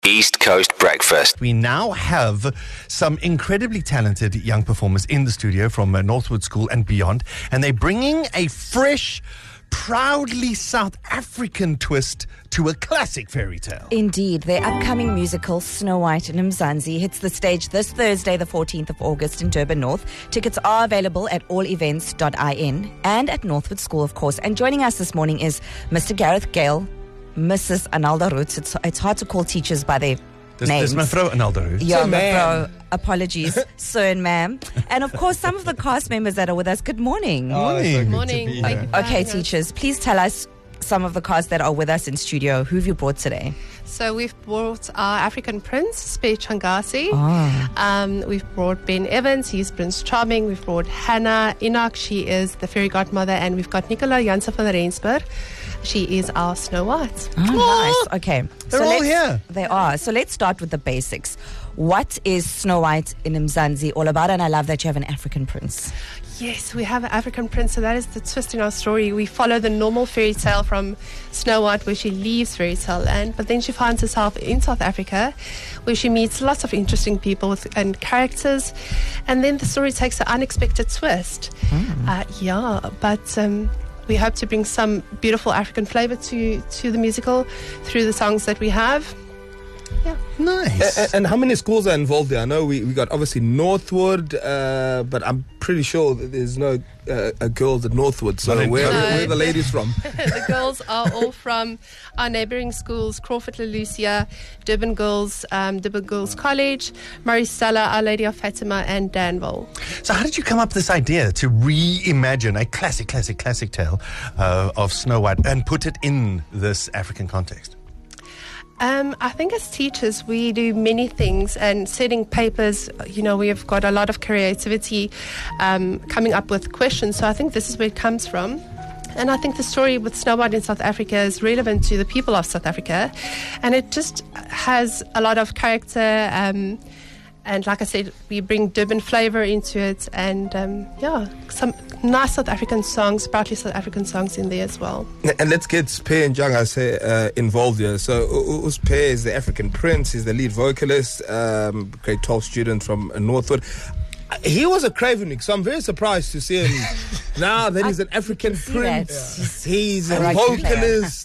East Coast Breakfast. We now have some incredibly talented young performers in the studio from Northwood School and beyond, and they're bringing a fresh, proudly South African twist to a classic fairy tale. Indeed, their upcoming musical Snow White in Mzansi hits the stage this Thursday, the 14th of August in Durban North. Tickets are available at allevents.in and at Northwood School, of course. And joining us this morning is Mr. Gareth Gale, Mrs. Analda Roots. It's hard to call teachers by their names. This Mevrouw Analda Roots. Yeah, Mevrouw. Apologies, sir and ma'am. And of course, some of the cast members that are with us. Good morning. Morning. Good morning. Okay, teachers, please tell us some of the cast that are with us in studio. Who have you brought today? So we've brought our African Prince, Spare Changasi. We've brought Ben Evans, he's Prince Charming. We've brought Hannah Enoch, she is the fairy godmother. And we've got Nicola Jansen van Rensburg. She is our Snow White. Oh, nice. Okay. They're all here. They are. So let's start with the basics. What is Snow White in Mzansi all about? And I love that you have an African prince. Yes, we have an African prince, so that is the twist in our story. We follow the normal fairy tale from Snow White, where she leaves fairy tale land, but then she finds herself in South Africa, where she meets lots of interesting people and characters, and then the story takes an unexpected twist. We hope to bring some beautiful African flavor to the musical through the songs that we have. Yeah. Nice. And how many schools are involved there? I know we got obviously Northwood, but I'm pretty sure that there's no girls at Northwood. So where are the ladies from? The girls are all from our neighbouring schools: Crawford Lelucia, Durban Girls College, Maristella, Our Lady of Fatima, and Danville. So how did you come up with this idea to reimagine a classic tale of Snow White and put it in this African context? I think as teachers we do many things, and setting papers, we have got a lot of creativity coming up with questions. So I think this is where it comes from. And I think the story with Snow White in South Africa is relevant to the people of South Africa. And it just has a lot of character. And like I said, we bring Durban flavor into it. And some nice South African songs, proudly South African songs in there as well. And let's get Spare and Changasi involved here. So Spare is the African Prince, he's the lead vocalist, grade 12 student from Northwood. He was a Cravenik, so I'm very surprised to see him now that he's an African Prince. He's a vocalist.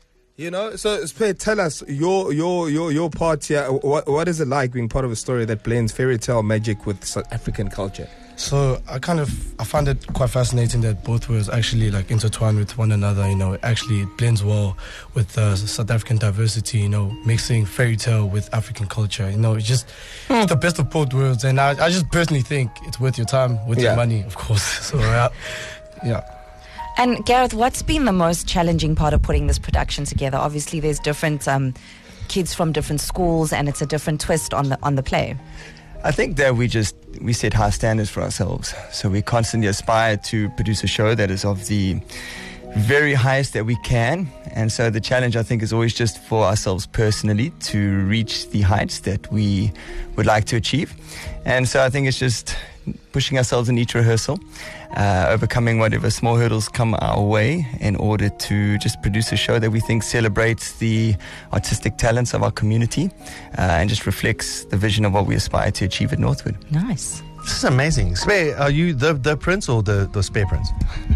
So Spare, tell us your part here. What is it like being part of a story that blends fairy tale magic with South African culture? So I find it quite fascinating that both worlds actually intertwine with one another. It actually blends well with South African diversity. Mixing fairy tale with African culture. It's just the best of both worlds, and I just personally think it's worth your time, with your money, of course. So yeah. And Gareth, what's been the most challenging part of putting this production together? Obviously, there's different kids from different schools, and it's a different twist on the play. I think that we set high standards for ourselves. So we constantly aspire to produce a show that is of the very highest that we can. And so the challenge, I think, is always just for ourselves personally to reach the heights that we would like to achieve. And so I think it's just pushing ourselves in each rehearsal, overcoming whatever small hurdles come our way in order to just produce a show that we think celebrates the artistic talents of our community and just reflects the vision of what we aspire to achieve at Northwood. Nice. This is amazing. Spare, are you the prince or the spare prince?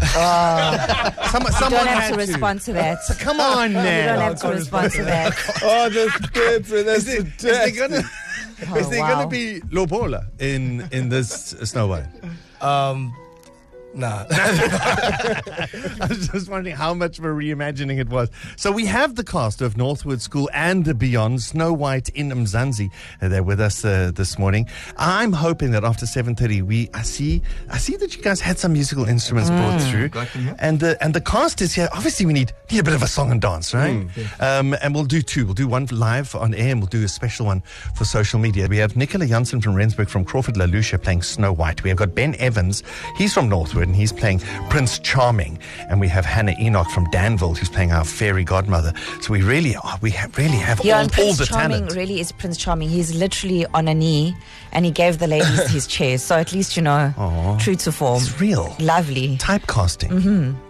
Someone have to respond to that. Come on now. You don't have to respond to that. The spare prince. Is there going to be Lobola in this Snow White? Nah. I was just wondering how much of a reimagining it was. So we have the cast of Northwood School and beyond, Snow White in Mzansi. They're with us this morning. I'm hoping that after 7:30, I see that you guys had some musical instruments brought through, and the cast is here. Obviously, we need a bit of a song and dance, right? And we'll do two. We'll do one live on air, and we'll do a special one for social media. We have Nicola Jansen from Rensburg from Crawford Lelucia playing Snow White. We have got Ben Evans. He's from Northwood, and he's playing Prince Charming. And we have Hannah Enoch from Danville, who's playing our fairy godmother. So we really have all the Charming talent. Really is Prince Charming. He's literally on a knee, and he gave the ladies his chairs. So at least, true to form. It's real. Lovely. Typecasting.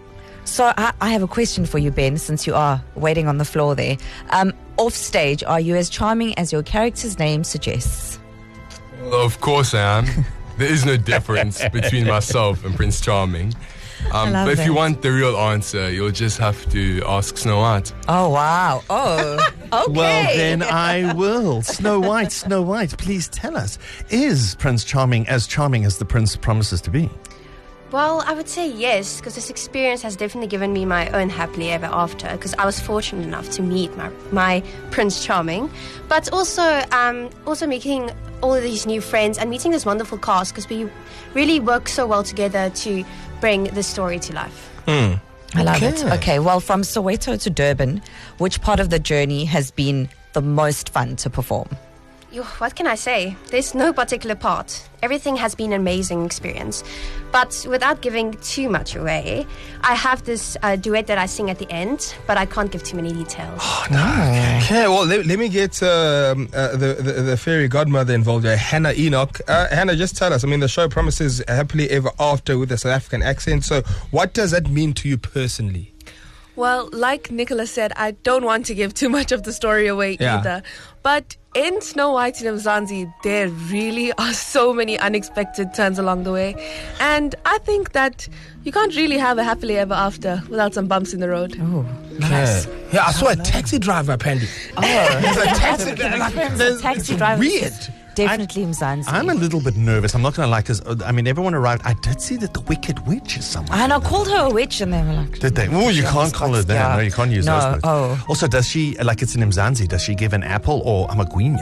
So I have a question for you, Ben, since you are waiting on the floor there. Off stage, are you as charming as your character's name suggests? Well, of course I am. There is no difference between myself and Prince Charming. But if you want the real answer, you'll just have to ask Snow White. Oh, wow. Oh, okay. Well, then I will. Snow White, please tell us, is Prince Charming as the prince promises to be? Well, I would say yes, because this experience has definitely given me my own happily ever after, because I was fortunate enough to meet my Prince Charming, but also making all of these new friends and meeting this wonderful cast, because we really work so well together to bring the story to life. I love it. Okay, well, from Soweto to Durban, which part of the journey has been the most fun to perform? What can I say? There's no particular part. Everything has been an amazing experience. But without giving too much away, I have this duet that I sing at the end, but I can't give too many details. Okay, well, let me get the fairy godmother involved here, Hannah Enoch. Hannah, just tell us, I mean, the show promises happily ever after with a South African accent. So what does that mean to you personally? Well, like Nicholas said, I don't want to give too much of the story away either. But in Snow White in Mzansi, there really are so many unexpected turns along the way. And I think that you can't really have a happily ever after without some bumps in the road. Oh, nice. Yeah, I saw a taxi driver, Pandy. There's a taxi driver. Weird. It's Definitely Mzansi. I'm a little bit nervous. I'm not going to lie, because, I mean, everyone arrived. I did see that the Wicked Witch is somewhere. And I called her a witch, and they were like... Did they? Oh, you can't call her that. Yeah. No, you can't use those words. Oh. Also, does she, like it's in Mzansi, does she give an apple or a magwinya?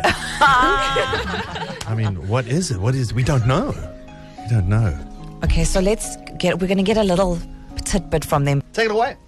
I mean, what is it? We don't know. We don't know. Okay, so we're going to get a little tidbit from them. Take it away.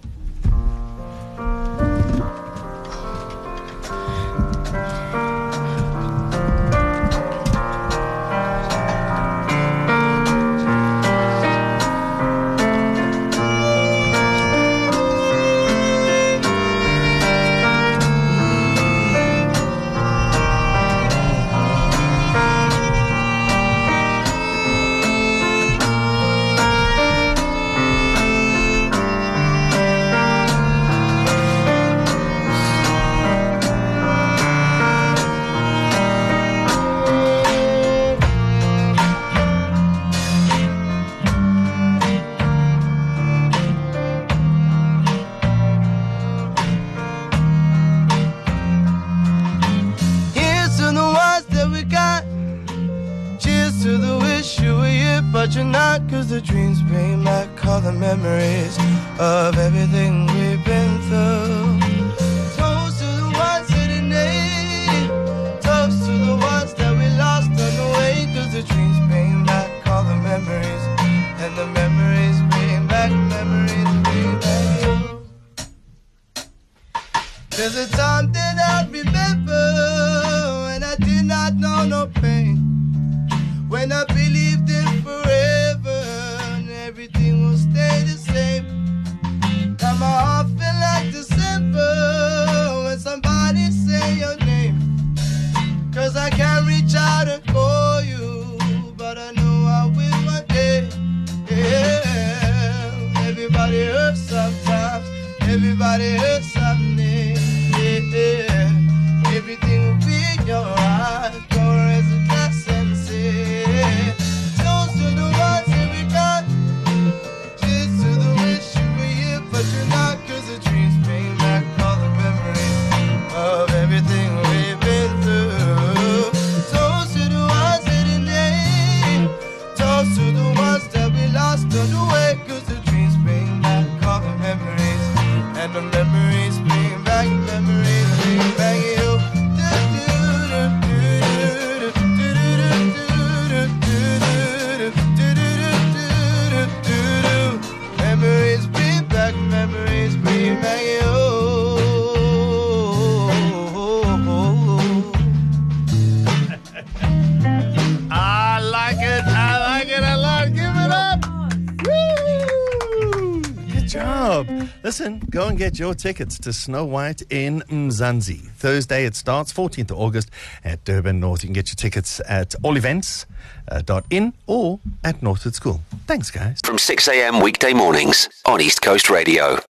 But you're not, 'cause the dreams bring back all the memories of everything we've been through. Toast to the ones sitting there, toast to the ones that we lost on the way, 'cause the dreams bring back all the memories, and the memories bring back you. There's a time that I remember when I did not know no pain, when I believed in forever and everything will stay the same. Now my heart feel like December when somebody say your name, 'cause I can't reach out and call you, but I know I will one day. Yeah. Everybody hurts sometimes, everybody hurts someday. Yeah. Everything will be alright. Go raise a glass and say toast to the ones that we got, cheers to the wish you were here, but you're not, 'cause the dreams bring back all the memories of everything we've been through. Toast to the ones Listen, go and get your tickets to Snow White in Mzansi. Thursday it starts, 14th of August at Durban North. You can get your tickets at allevents.in or at Northwood School. Thanks, guys. From 6 a.m. weekday mornings on East Coast Radio.